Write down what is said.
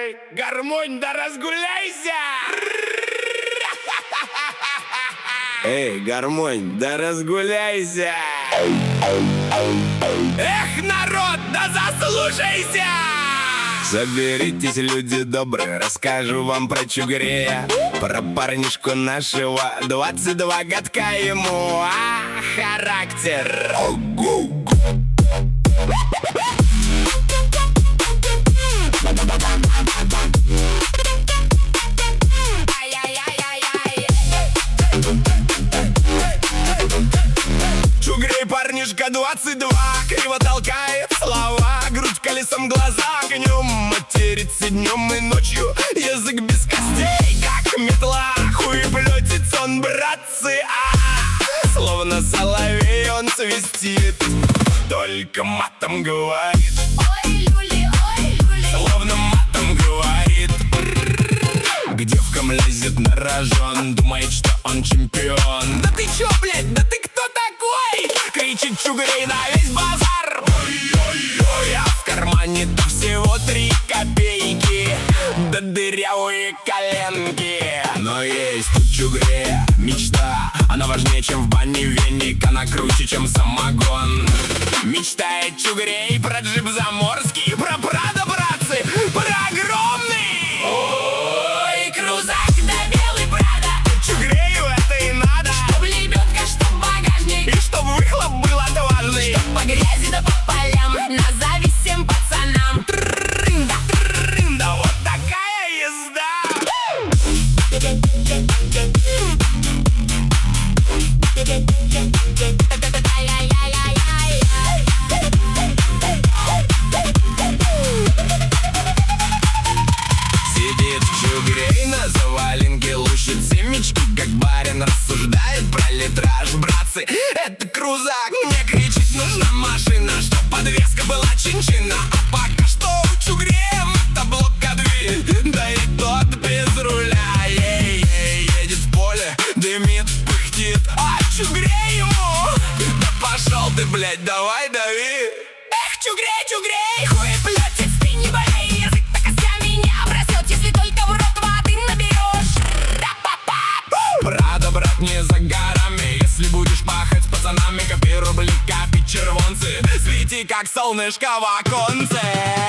Эй, гармонь, да разгуляйся! Эй, гармонь, да разгуляйся! Эх, народ, да заслушайся! Соберитесь, люди добрые, расскажу вам про Чугрея, про парнишку нашего, 22 годка ему, а характер. Чугрей парнишка 22, криво толкает слова, грудь колесом, глаза огнем, матерится днем и ночью, язык без костей, как метла, хуй плетится он, братцы, словно соловей он свистит, только матом говорит. Ой, люли, Словно матом говорит. К девкам лезет на рожон, думает, что он чемпион. Да ты чё, блядь, да ты кто такой? Кричит Чугрей на весь базар. Ой-ой-ой, а в кармане-то всего 3 копейки, да дырявые коленки. Но есть у Чугрея мечта, она важнее, чем в бане веник, она круче, чем самогон. Мечтает Чугрей про джип заморский, про Прадо, братцы, про огромный. ой, крузак да белый Прадо, Чугрею это и надо, чтоб лебедка, чтоб багажник, и чтоб выхлоп был отважный. чтоб по грязи да по полям, назови всем пацанам. Да вот такая езда. Сидит Чугрей на заваленке, лущит семечки, как барин, рассуждает про литраж. Братцы, это крузак, мне кричит, нужна машина, чтоб подвеска была чинчина. А пока что у Чугрея мотоблока дверь, да и тот без руля. Едет в поле, дымит, пыхтит, а Чугрей ему: да пошел ты, блядь, давай дави. Эх, Чугрей, Чугрей, хуй плетец, ты не болей, язык так костями не обрастет, если только в рот воды наберешь. Прадо, брат, не за горами, если будешь пахать с пацанами, копи рубли, копи червонцы, свети как солнышко в оконце.